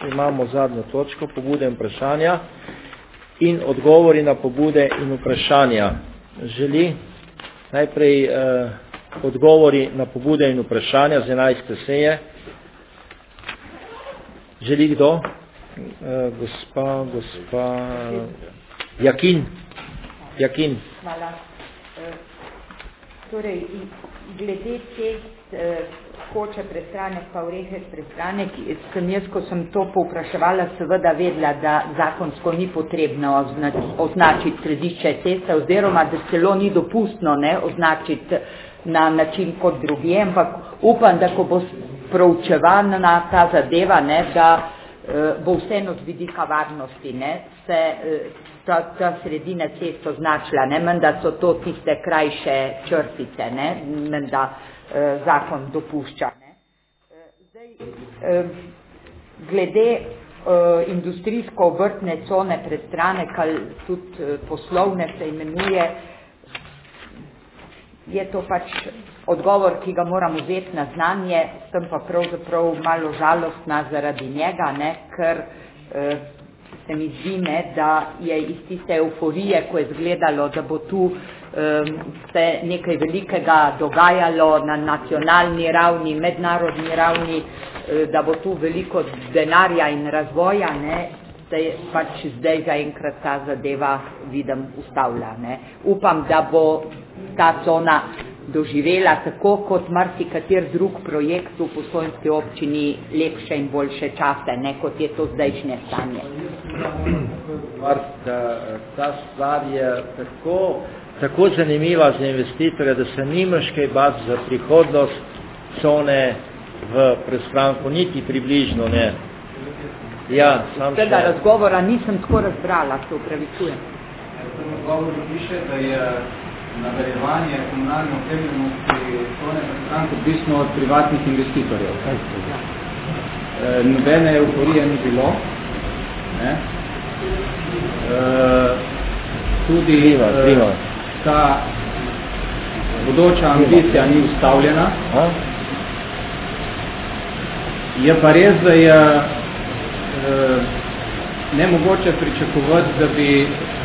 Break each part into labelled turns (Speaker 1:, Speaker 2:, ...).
Speaker 1: imamo zadnjo točko, pobude in vprašanja in odgovori na pobude in vprašanja. Želi najprej odgovori na pobude in vprašanja z 11. seje. Želi kdo? Gospa Jakin.
Speaker 2: Hvala. Torej, glede koče prestranek pa Orehek prestranek, sem jaz, ko sem to povpraševala, seveda vedela, da zakonsko ni potrebno označiti središče ceste, oziroma da celo ni dopustno označiti na način kot drugje, ampak upam, da ko bo proučevana ta zadeva, da bo vseeno z vidika varnosti se ta sredina cest označila, menda so to tiste krajše črtice, menda zakon dopušča. Zdaj, glede industrijsko-obrtne cone prestranek, ali tudi poslovne se imenuje, je to pač odgovor, ki ga moram vzeti na znanje, sem pa pravzaprav malo žalostna zaradi njega, ker se mi zdi, da je iz tiste euforije, ko je izgledalo, da bo tu se nekaj velikega dogajalo na nacionalni ravni, mednarodni ravni, da bo tu veliko denarja in razvoja, se pač zdaj zaenkrat ta zadeva, vidim, ustavlja. Upam, da bo ta cona doživela tako kot marsikater drug projekt v Postojnski občini lepše in boljše čase, kot je to zdajšnje stanje.
Speaker 1: Ta stvar je tako zanimiva za investitorja, da se nimaš kaj bati za prihodnost cone v Prestranku, niti približno ne. Ja,
Speaker 2: tega razgovora nisem tako razbrala, se upravičujem.
Speaker 3: V razgovoru piše, da je nadaljevanje komunalne opremljenosti cone Prestranku odvisno od privatnih investitorjev. Nobene euforije ni bilo. Tudi ta bodoča ambicija ni ustavljena. Je pa res, da je nemogoče pričakovati, da bi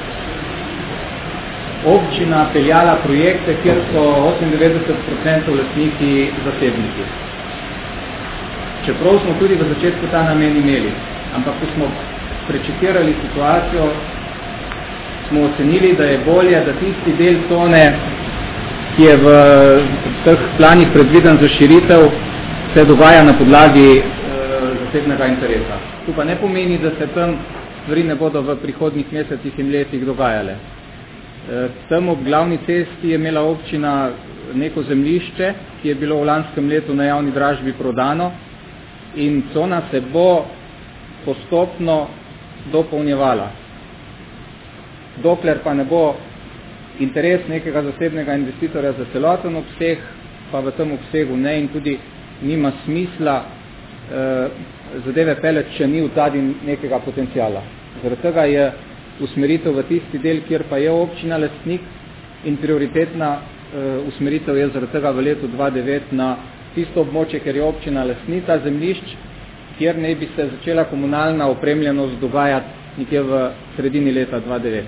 Speaker 3: občina peljala projekte, kjer so 98% lastniki zasebniki. Čeprav smo tudi v začetku ta namen imeli, ampak ko smo prečekirali situacijo, smo ocenili, da je bolje, da tisti del cone, ki je v teh planih predviden za širitev, se dogaja na podlagi zasebnega interesa. To pa ne pomeni, da se tam stvari ne bodo v prihodnjih mesecih in letih dogajale. Tam ob glavni cesti je imela občina neko zemljišče, ki je bilo v lanskem letu na javni dražbi prodano in cona se bo postopno dopolnjevala. Dokler pa ne bo interes nekega zasebnega investitorja za celoten obseg, pa v tem obsegu ne in tudi nima smisla zadeve pelet, če ni v zadnji nekega potencijala. Zaradi tega je usmeritev v tisti del, kjer pa je občina lastnik in prioritetna usmeritev je zaradi tega v letu 2009 na tisto območje, ker je občina lastnica zemljišč, kjer naj bi se začela komunalna opremljenost dogajati nekje v sredini leta 2009.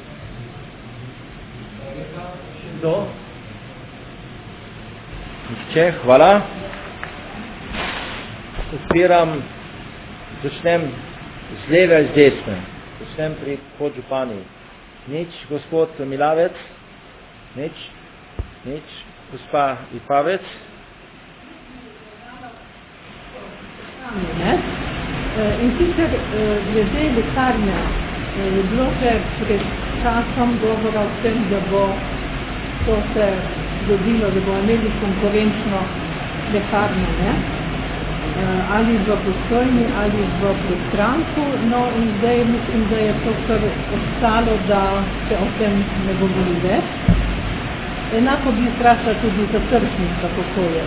Speaker 1: Nihče, hvala. Začnem z leve in z desne. Začnem pri podžupani. Nič, gospod Milavec? Nič? Gospa Ipavec?
Speaker 4: In sicer glede lekarne je bilo že pred časom govora o tem, da bo to se zgodilo, da bo imeli konkurenčno lekarno, ali v Postojni, ali v Prestranku, no in zdaj mislim, da je to kar ostalo, da se o tem ne govori več. Enako bi vprašala tudi za tržnica, kako je.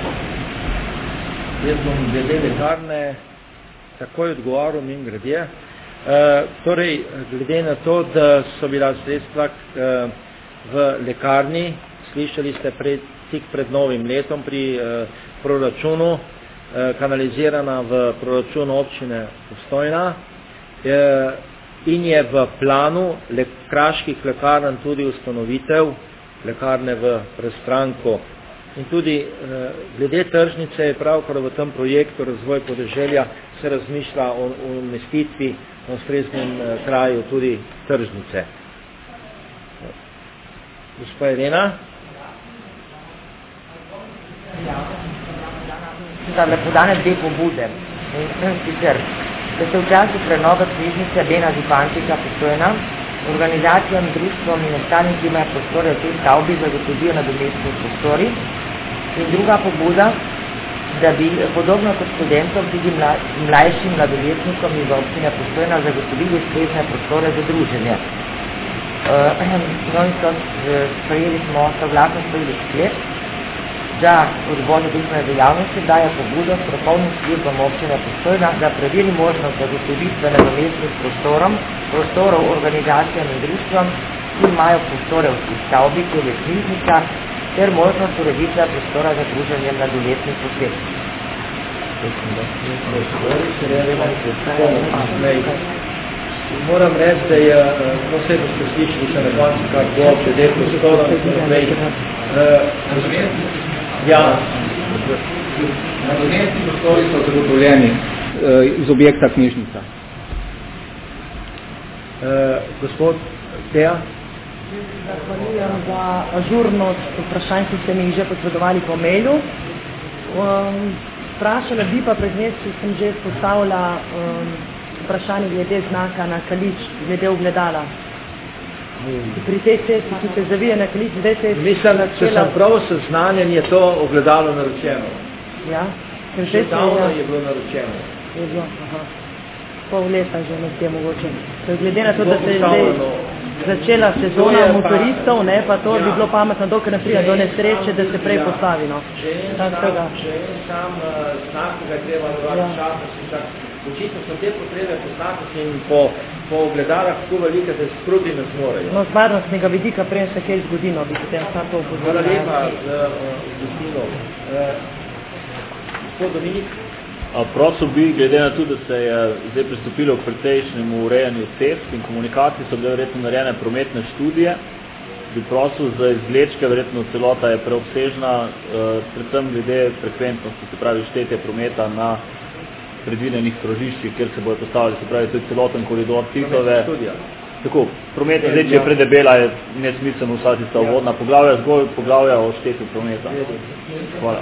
Speaker 1: Jaz bom glede lekarne takoj odgovoril mimogrede. Torej, glede na to, da so bila sredstva v lekarni, slišali ste tik pred novim letom pri proračunu, kanalizirana v proračun občine Postojna in je v planu kraških lekarn tudi ustanovitev lekarne v Prestranku. In tudi glede tržnice je pravkar v tem projektu Razvoj podeželja se razmišlja o umestitvi na ustreznem kraju tudi tržnice. Gospa Irena?
Speaker 2: Da podane dve pobude. Sicer, da se v času prenove knjižnice Bena Zupančiča Postojna organizacijam, društvom in ostalim, ki imajo prostore v tej stavbi, zagotovijo nadomestni prostori. In druga pobuda, da bi podobno kot študentom tudi mlajšim mladoletnikom iz občine Postojna zagotovili ustrezne prostore za druženje. Sprejeli smo soglasno sprejeli sklep, da odbor za družbene dejavnosti daje pobudo strokovnim službam občine Postojna, da preveri možnost zagotovitve nadomestnih prostorov organizacijam in društvom, ki imajo prostore v stavbi, kot je knjižnica, ter možnost ureditve prostora za druženje mladoletnih oseb.
Speaker 1: Moram reči, da je posebno ste slišali še na koncu, kar bo glede prostora Ja.
Speaker 3: Nadomestni prostori so zagotovljeni iz objekta knjižnica.
Speaker 1: Gospod Teja?
Speaker 5: Zahvaljujem za ažurnost vprašanj, ki ste mi jih že posredovali po mailu. Vprašala bi pa pred meseci sem že postavila vprašanje glede znaka na Kalič, glede ogledala. Pri tej cesti, ki se zavije na Kalič, zdaj se je
Speaker 1: Mislim, če sem prav seznanjen, je to ogledalo naročeno.
Speaker 5: Ja?
Speaker 1: Že davno je bilo naročeno.
Speaker 5: Je bilo, aha. Pol leta že nekje mogoče. Glede na to, da se je zdaj začela sezona motoristov, ne, pa to bi bilo pametno, dokaj ne prija do nesreče, da se prej postavi, no.
Speaker 1: Če je sam znak, ki ga je treba dovati časa, očitno so te potrebe po znaku in po ogledalah tako velike, da se sprudi ne zmorejo.
Speaker 5: No, z varnostnega vidika prej se kaj zgodi, no, bi potem vsa to upozorila.
Speaker 1: Hvala lepa z gostino. Gospod Dominik?
Speaker 6: Prosil bi, glede na to, da se je zdaj pristopilo k precejšnjemu urejanju cest in komunikacij, so bile verjetno narejene prometne študije, bi prosil za izvlečke, verjetno celota je preobsežna, predvsem glede frekventnosti, se pravi štetje prometa na predvidenih krožiščih, kjer se bojo postavili, se pravi, to je celoten koridor Titove. Tako, prometna, zdaj, če je predebela, je nesmiselno vsa tista uvodna poglavja, zgolj poglavja o štetju prometa. Hvala.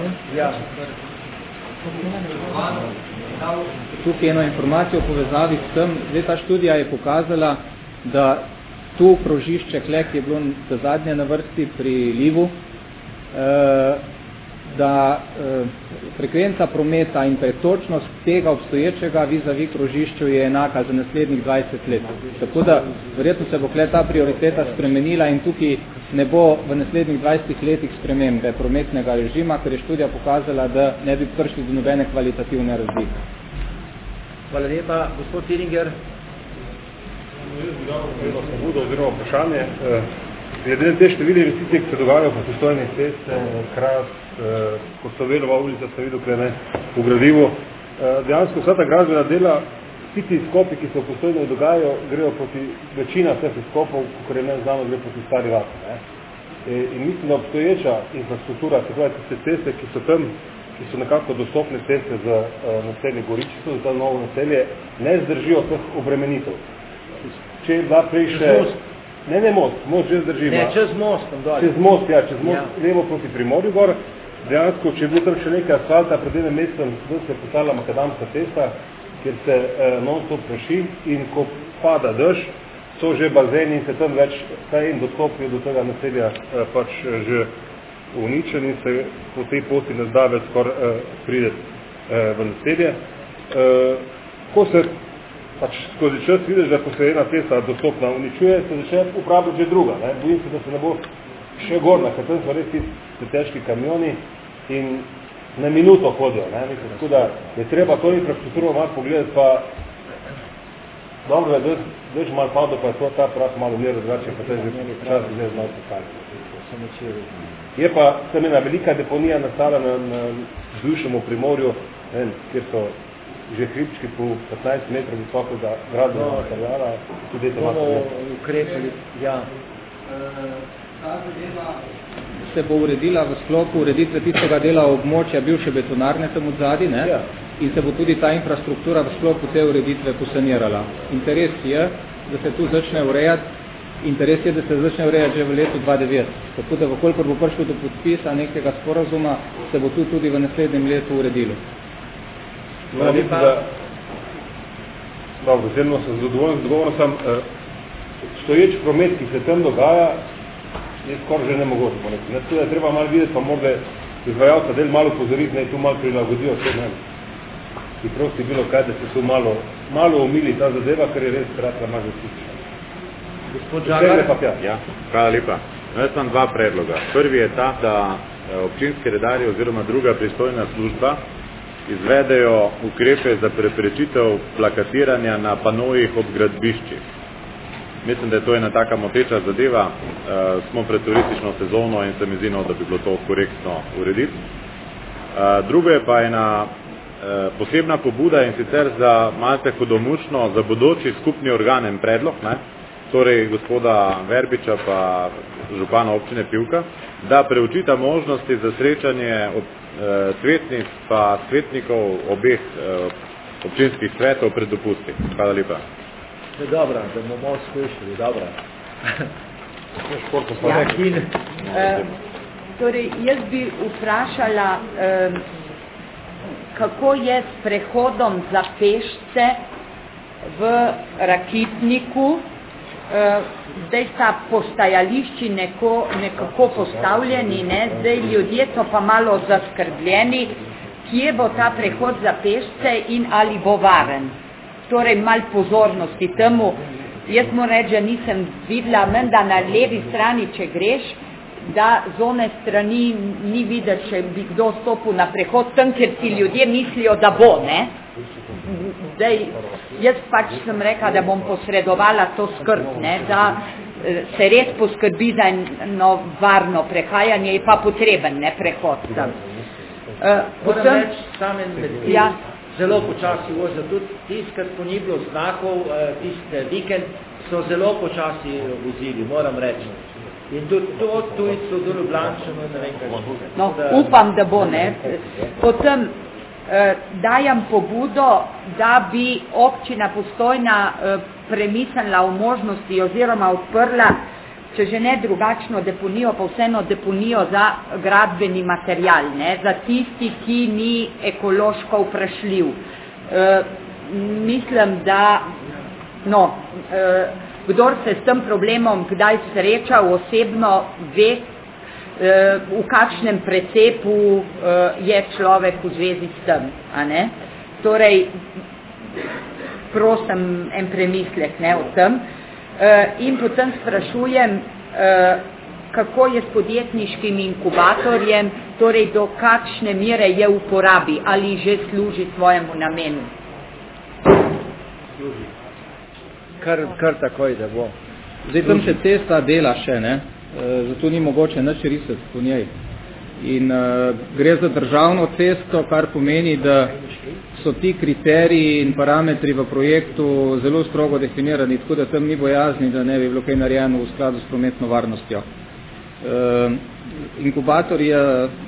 Speaker 3: Tukaj eno informacijo v povezavi s tem, zdaj ta študija je pokazala, da tu krožišče Kle, ki je bilo za zadnje na vrsti pri Livu, da frekvenca prometa in pretočnost tega obstoječega vis-a-vis krožišču je enaka za naslednjih 20 let. Tako da verjetno se bo ta prioriteta spremenila in tukaj ne bo v naslednjih 20 letih spremembe prometnega režima, ker je študija pokazala, da ne bi prišli do nobene kvalitativne razlike.
Speaker 1: Hvala lepa. Gospod Tiringer?
Speaker 7: Pobudo oziroma vprašanje. Glede te številne investicije, ki se dogajajo po Postojni ceste, Kras, Kostovelova ulica, se videl, kaj ne, v gradivu. Dejansko vsa ta gradbena dela, vsi ti skopi, ki se v Postojni dogajajo, grejo proti večina vseh skopov, kot je ne znano, gre proti Stari Vasi. In mislim, da obstoječa infrastruktura, se pravi tiste ceste, ki so tam, ki so nekako dostopne ceste za naselje Goričico, za to novo naselje, ne zdržijo teh obremenitev. Če je bila prej še... Ne most že zdrži.
Speaker 1: Ne, čez most.
Speaker 7: Čez most, levo proti Primorju gor. Dejansko, če je bil tam še nekaj asfalta, pred enem mesecem se je postala makadamska cesta, kjer se non-stop praši in ko pada dež, so že bazeni in se tam več kaj en dostop je do tega naselja pač že uničen in se po tej poti ne zda več skoraj prideti v naselje. Ko se pač skozi čas vidiš, da ko se ena cesta dostopna uničuje, se začne uporabljati že druga. Bojim se, da se ne bo še gorna, ker tam so res ti težki kamioni in na minuto hodijo. Tako da je treba to infrastrukturo malo pogledati, pa dobro je, da je malo padlo, pa je to ta prah malo mjero drugače, pa to je že čas zdaj malo postaviti. Je pa tam ena velika deponija nastala na bivšem Primorju, kjer so že hribčki po 15 metrov visokega gradnega materijala, tudi
Speaker 1: bomo ukrepali, ja.
Speaker 3: Ta zadeva se bo uredila v sklopu ureditve tistega dela območja bivše betonarne tam odzadi, ne?
Speaker 1: Ja.
Speaker 3: In se bo tudi ta infrastruktura v sklopu te ureditve posanirala. Interes je, da se tu začne urejati, da se začne urejati že v letu 2009. Tako da, vkolikor bo prišlo do podpisa nekega sporazuma, se bo tu tudi v naslednjem letu uredilo.
Speaker 7: Dobro, zelo sem zadovoljen, stoječ promet, ki se tam dogaja, je skoraj že nemogoče. Tudi je treba malo videti, pa morda izvajalca del malo pozoriti, da je tu malo prilagodijo vse nam. In prosti bilo kaj, da se tu malo omili ta zadeva, ker je res kratla malo zastična.
Speaker 1: Gospod Žagar?
Speaker 8: Ja, hvala lepa. Jaz sem dva predloga. Prvi je ta, da občinski redarji oziroma druga pristojna služba izvedejo ukrepe za preprečitev plakatiranja na panojih ob gradbiščih. Mislim, da je to ena taka moteča zadeva. Smo pred turistično sezono in se mi zdi, da bi bilo to korektno urediti. Drugo je pa ena posebna pobuda in sicer za malce hudomušno, za bodoči skupni organen predlog, ne? Torej gospoda Verbiča pa župana občine Pivka, da preučita možnosti za srečanje svetnic pa svetnikov obeh občinskih svetov pred dopusti. Hvala lepa.
Speaker 1: Dobro, da bomo malo slišali, dobro.
Speaker 2: Torej, jaz bi vprašala, kako je s prehodom za pešce v Rakitniku. Zdaj sta postajališči nekako postavljeni, ne? Zdaj ljudje so pa malo zaskrbljeni, kje bo ta prehod za pešce in ali bo varen. Torej, malo pozornosti temu. Jaz moram reči, da nisem videla, menda na levi strani, če greš, da z one strani ni videti, če bi kdo stopil na prehod, tam, ker si ljudje mislijo, da bo, ne? Zdaj, jaz pač sem rekla, da bom posredovala to skrb, ne? Da se res poskrbi za eno varno prehajanje, je pa potreben, ne, prehod tam.
Speaker 1: Moram reči, samem medtem,
Speaker 2: ja.
Speaker 1: Zelo počasi vozijo, tudi tiskrat, ko ni bilo znakov, tiste vikend, so zelo počasi vozili, moram reči. In tudi to tujcu, do Ljubljančanov, ne vem kaj.
Speaker 2: No, upam, da bo, ne. Potem dajam pobudo, da bi občina Postojna premislila o možnosti oziroma odprla, če že ne drugačno deponijo, pa vseeno deponijo za gradbeni material, ne, za tisti, ki ni ekološko vprašljiv. Mislim, da kdor se s tem problemom kdaj srečal osebno, ve, v kakšnem precepu je človek v zvezi s tem, a ne? Torej, prosim en premislek, ne, o tem. In potem sprašujem, kako je s podjetniškim inkubatorjem, torej do kakšne mere je v uporabi, ali že služi svojemu namenu.
Speaker 1: Služi. Kar takoj, da bo.
Speaker 3: Zdaj tam se cesta dela še, ne? Zato ni mogoče nič risati po njej. In gre za državno cesto, kar pomeni, da so ti kriteriji in parametri v projektu zelo strogo definirani, tako da tam ni bojazni, da ne bi bilo kaj narejeno v skladu s prometno varnostjo. Inkubator je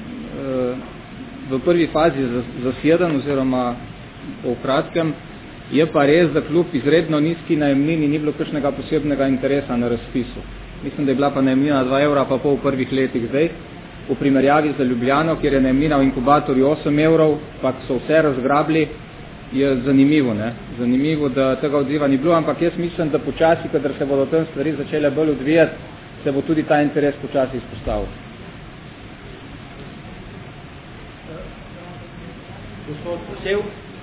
Speaker 3: v prvi fazi zaseden oziroma v kratkem, je pa res, da kljub izredno nizki najemnini ni bilo kakšnega posebnega interesa na razpisu. Mislim, da je bila pa najemnina 2,5 evra pa pol v prvih letih zdaj. V primerjavi za Ljubljano, kjer je najemnina v inkubatorju 8 evrov, pa so vse razgrabili, je zanimivo, ne? Zanimivo, da tega odziva ni bilo, ampak jaz mislim, da počasi, kadar se bodo tam stvari začele bolj odvijati, se bo tudi ta interes počasi izpostavil.
Speaker 1: Gospod Posev,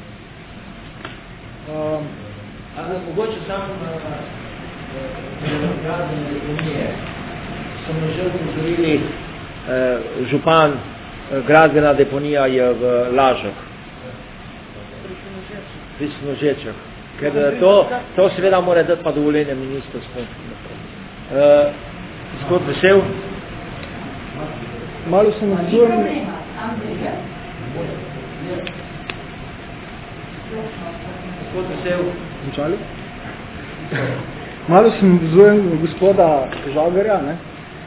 Speaker 1: mogoče sam gradbene deponije so me že upozorili, župan, gradbena deponija je v Lažah, pri Snožečah, ker to seveda mora dati pa dovoljenje ministrstvo. Gospod Vesel?
Speaker 9: Malo sem odzoril.
Speaker 1: Gospod Vesel.
Speaker 9: Končali? Malo sem vzvojen gospoda Žagarja, ne?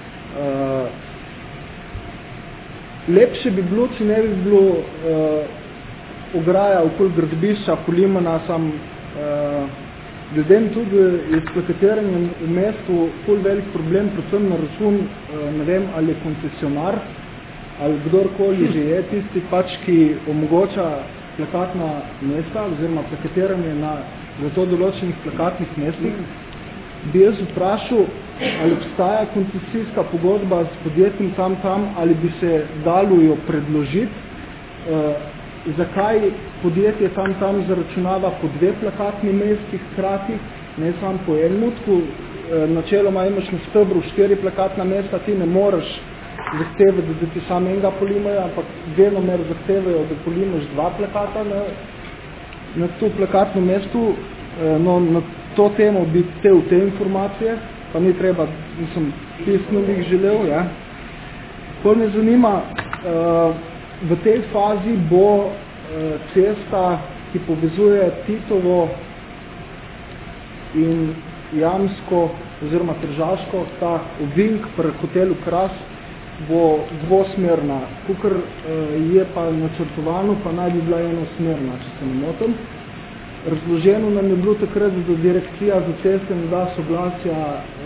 Speaker 9: Lepše bi bilo, če ne bi bilo ograja okoli gradbišča Polimana, sam glede tudi je s plakatiranjem v mestu ful velik problem, predvsem na račun, ne vem, ali je koncesionar, ali kdorkoli že je tisti pač, ki omogoča plakatna mesta, oziroma plakatiranje na zato določenih plakatnih mestih, bi jaz vprašal, ali obstaja koncesijska pogodba s podjetjem tam, ali bi se dalo jo predložiti, zakaj podjetje tam zaračunava po 2 plakatni mesti hkrati, ne samo po enem, načeloma imaš na stebru 4 plakatna mesta, ti ne moreš zahtevati, da ti samo enega polimajo, ampak venomer zahtevajo, da polimaš 2 plakata na to plakatno mestu. No, na to temo bi te informacije, pa ni treba, mislim, pisno bi jih želel, ja. Ko me zanima, v tej fazi bo cesta, ki povezuje Titovo in Jamsko oziroma Tržaško, ta ovink pri hotelu Kras, bo dvosmerna. Kukor je pa načrtovano, pa naj bi bila enosmerna, če se ne motim. Razloženo nam je bilo takrat, da direkcija za ceste ne da soglasja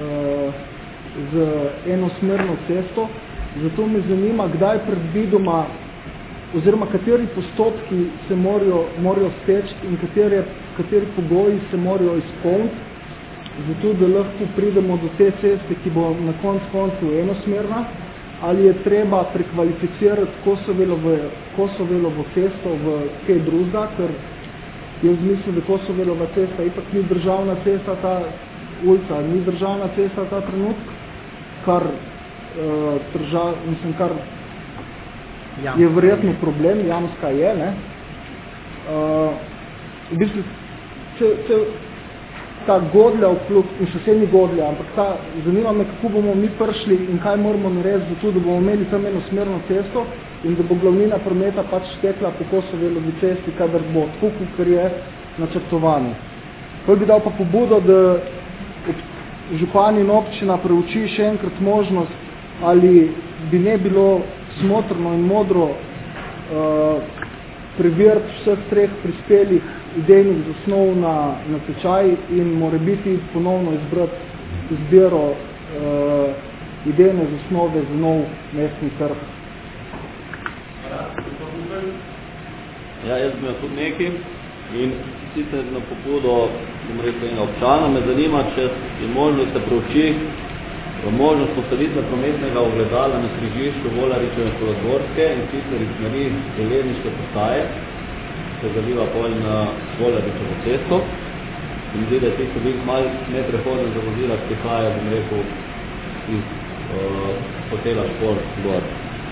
Speaker 9: z enosmerno cesto, zato me zanima, kdaj predvidoma, oziroma kateri postopki se morajo steči in kateri pogoji se morajo izpolniti, zato da lahko pridemo do te ceste, ki bo na koncu enosmerna, ali je treba prekvalificirati Kosovelovo cesto v kaj drugega, ker jaz mislim, da Kosovelova cesta ipak ni državna cesta, ta ulica ni državna cesta ta trenutk, kar je verjetno problem, Jamska je, ne. V bistvu, ta Godlja vključ, in še vse ni Godlja, ampak zanima me, kako bomo mi prišli in kaj moramo narediti za to, da bomo imeli tam enosmerno cesto in da bo glavnina prometa pač tekla po Kosovelovi cesti, kadar bo tako, kar je načrtovano. Prvi bi dal pa pobudo, da župan in občina preuči še enkrat možnost, ali bi ne bilo smotrno in modro preveriti vseh 3 prispelih idejnih zasnov na tečaj in morebiti ponovno izbrati izbiro idejne zasnove za nov mestni trg.
Speaker 10: Ja, jaz bi imel tudi nekaj in sicer na pobudo, bom rekel, enega občana, me zanima, če je možno se preuči možnost postavitve prometnega ogledala na križišču Volaričeve in Kolodvorske in sicer iz smeri železniške postaje, se zaliva pol na Volaričevo cesto in zdi, da je tisto bil malo neprehodno za vozila, ki prihaja, bom rekel, iz hotela Šport gor.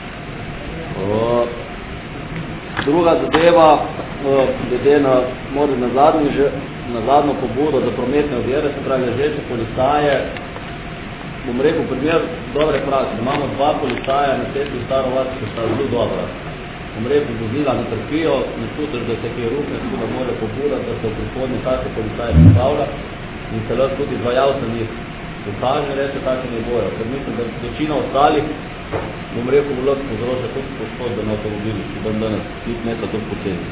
Speaker 10: Druga zadeva, glede na zadnjo pobudo za prometne ovire, se pravi ležeče policaje, bom rekel, primer dobre prakse. Imamo 2 policaja na cesti Staro-Vas, ki sta zelo dobra. Bom rekel, vozila ne trpijo, ne čutiš, da se kaj ruke, da mora pobuda, da se v prihodnje take policaje postavlja in se lahko tudi izvajalce njih dokaže, reče, take ne bojo. Ker mislim, da večina ostalih, bom rekel, bo lahko povzroča tudi poškodbe na avtomobilih, ki dan danes ne so tudi poceni.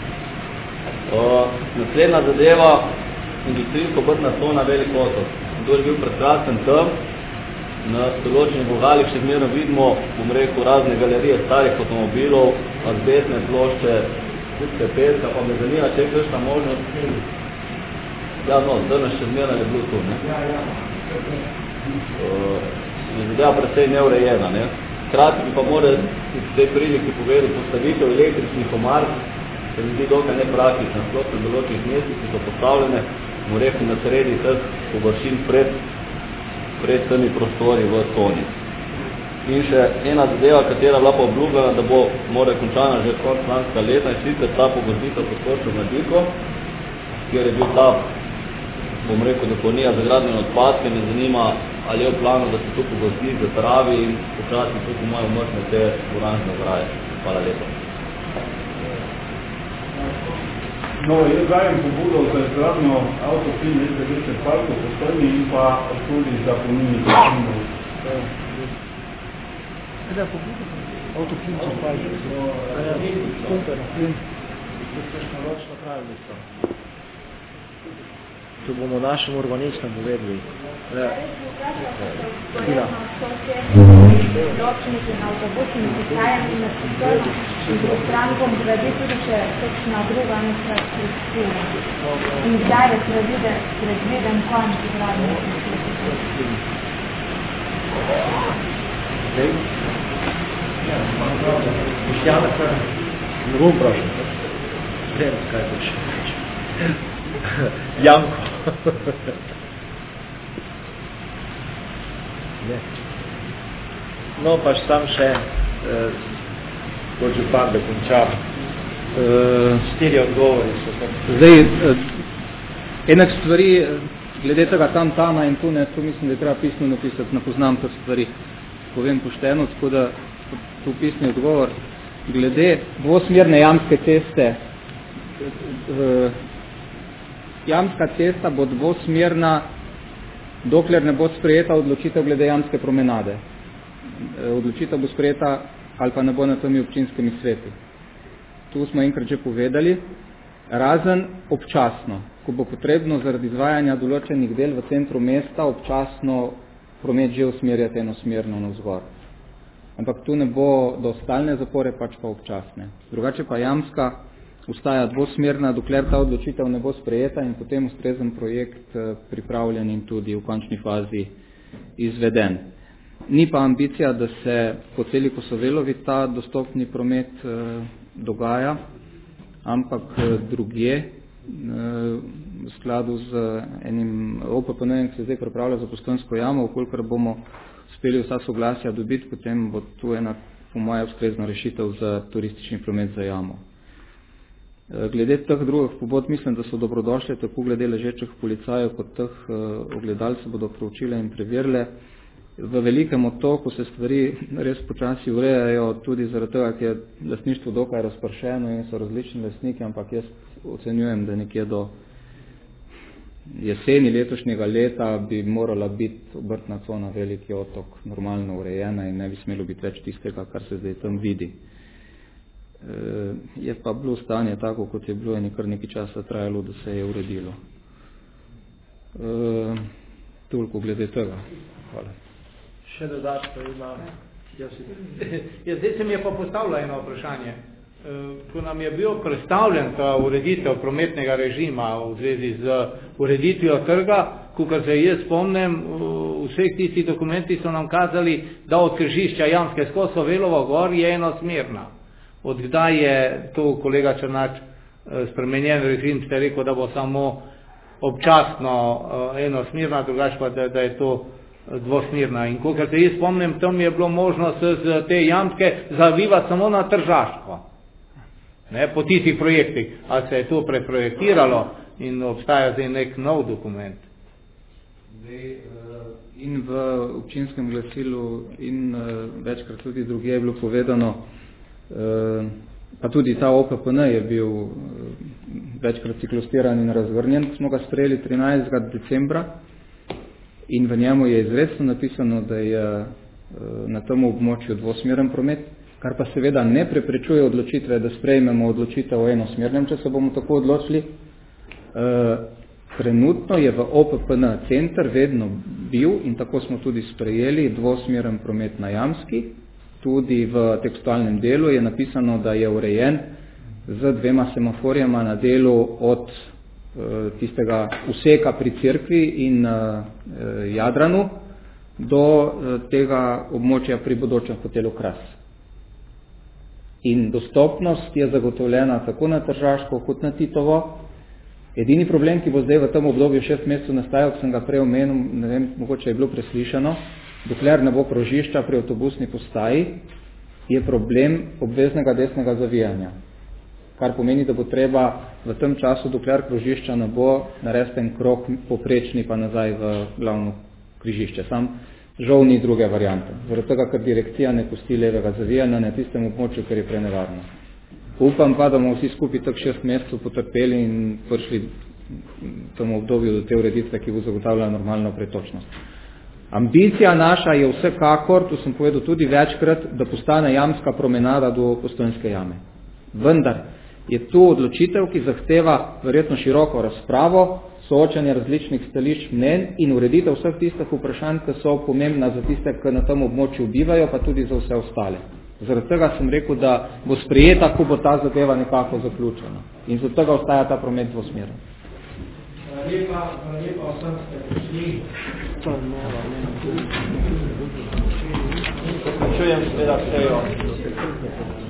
Speaker 10: Naslednja zadeva, industrijsko obrtna cona Velik Otok. To je bil pred kratkim tam, na določenih vogalih še zmerno vidimo, bom rekel, razne galerije starih avtomobilov, azbestne plošče, kutke peska, pa me zanima, če je kakšna možnost. Ja, no, danes še zmerno je bilo tu, ne? Je zadeva precej neurejena, ne? Hkrati bi pa mora v tej priliki povedal postavitev električnih omar, se mi zdi dokaj nepraktično, sploh na določenih mestih, ki so postavljene, bom rekel, na sredi teh površin pred temi prostori v coni. In še ena zadeva, katera bila pa obljubljena, da bo mora končana že konec lanskega leta, in sicer ta pogozditev Podkorčev na Dirko, kjer je bil ta, bom rekel, deponija za gradbene odpadke, me zanima, ali je v planu, da se tu pogozdi, zatravi in počasi tudi imajo mrtne te oranžne ograje. Hvala lepa.
Speaker 11: No, jaz dajem pobudo za izgradnjo avtofilm SDG črpalko po Strni in pa tudi za polnilnih filmov.
Speaker 9: Da, pobudo. Avtofilm črpalko. Super, film. To je tehnologično pravilnico.
Speaker 1: To bomo našim urbanistom povedali.
Speaker 12: Določeniki na avtobusimi postajami na Cikl in z strankom gradi tudi še kakšna druga infrastruktura. In zdaj je predviden konč gradnje.
Speaker 1: Boštjana, ne bom prošel. Vem, kaj boš reči. Janko. Ne. No, pa sam še kot župan, da končam. 4 odgovori so tam.
Speaker 3: Zdaj, enak stvari, glede tega tam-tama in tu mislim, da je treba pisno napisati, ne poznam te stvari, povem pošteno, tako da tu pisni odgovor. Glede dvosmerne jamske ceste, jamska cesta bo dvosmerna, dokler ne bo sprejeta odločitev glede jamske promenade. Odločitev bo sprejeta ali pa ne bo na temi občinskimi sveti. Tu smo enkrat že povedali, razen občasno, ko bo potrebno zaradi izvajanja določenih del v centru mesta občasno promet že usmerjati enosmerno navzgor. Ampak tu ne bo do stalne zapore, pač pa občasne. Drugače pa jamska ostaja dvosmerna, dokler ta odločitev ne bo sprejeta in potem ustrezen projekt pripravljen in tudi v končni fazi izveden. Ni pa ambicija, da se po celi Kosovelovi ta dostopni promet dogaja, ampak drugje, v skladu z enim OPPN-jem, ki se zdaj pripravlja za Postojnsko jamo, kolikor bomo uspeli vsa soglasja dobiti, potem bo tu ena, po moje, ustrezna rešitev za turistični promet za jamo. Glede teh drugih pobud mislim, da so dobrodošle, tako glede ležečih policajev kot teh ogledal se bodo proučile in preverile. V velikem otoku se stvari res počasi urejajo, tudi zaradi tega, ker je lastništvo dokaj razpršeno in so različni lastniki, ampak jaz ocenjujem, da nekje do jeseni letošnjega leta bi morala biti obrtna cona Veliki otok normalno urejena in ne bi smelo biti več tistega, kar se zdaj tam vidi. Je pa bilo stanje tako, kot je bilo in kar nekaj časa trajalo, da se je uredilo. Toliko glede tega. Hvala.
Speaker 1: Še dodatno ima.
Speaker 13: Zdaj se mi je pa postavilo eno vprašanje. Ko nam je bil predstavljen ta ureditev prometnega režima v zvezi z ureditvijo trga, kakor se jaz spomnim, vseh tistih dokumenti so nam kazali, da od križišča Jamske skozi Kosovelovo gor je enosmerna. Odkdaj je to, kolega Črnač, spremenjen režim, ste rekel, da bo samo občasno enosmerna, drugače pa da je to dvosmerna. In kakor se jaz spomnim, tam je bilo možnost z te jamske zavivati samo na Tržaško. Ne, po tistih projektih. Ali se je to preprojektiralo in obstaja zdaj nek nov dokument?
Speaker 3: In v občinskem glasilu in večkrat tudi drugje je bilo povedano, pa tudi ta OPPN je bil večkrat ciklostiran in razvrnjen. Smo ga sprejeli 13. decembra in v njemu je izrecno napisano, da je na tem območju dvosmeren promet, kar pa seveda ne preprečuje odločitve, da sprejmemo odločitev o enosmernem, če se bomo tako odločili. Trenutno je v OPPN center vedno bil in tako smo tudi sprejeli dvosmeren promet na Jamski. Tudi v tekstualnem delu je napisano, da je urejen z 2 semaforjama na delu od tistega useka pri Cerkvi in Jadranu do tega območja pri bodočem hotelu Kras. In dostopnost je zagotovljena tako na Tržaško kot na Titovo. Edini problem, ki bo zdaj v tem obdobju 6 mesecev nastajal, sem ga prej omenil, ne vem, mogoče je bilo preslišano, dokler ne bo krožišča pri avtobusni postaji, je problem obveznega desnega zavijanja. Kar pomeni, da bo treba v tem času, dokler krožišča ne bo, narediti en krog poprečni pa nazaj v glavno križišče. Sam žal ni druge variante. Zaradi tega, ker direkcija ne pusti levega zavijanja na tistem območju, ker je prenevarno. Upam pa, da bomo vsi skupaj tak 6 mesecev potrpeli in prišli v tem obdobju do te ureditve, ki bo zagotavljala normalno pretočnost. Ambicija naša je vsekakor, to sem povedal tudi večkrat, da postane jamska promenada do Postojnske jame. Vendar je to odločitev, ki zahteva verjetno široko razpravo, soočanje različnih stališč mnenj in ureditev vseh tistih vprašanj, ki so pomembna za tiste, ki na tem območju bivajo, pa tudi za vse ostale. Zaradi tega sem rekel, da bo sprejeta, ko bo ta zadeva nekako zaključena. In zaradi tega ostaja ta promet dvosmeren.
Speaker 1: Lepa vsem ste prišli.
Speaker 10: Čujem seveda sejo.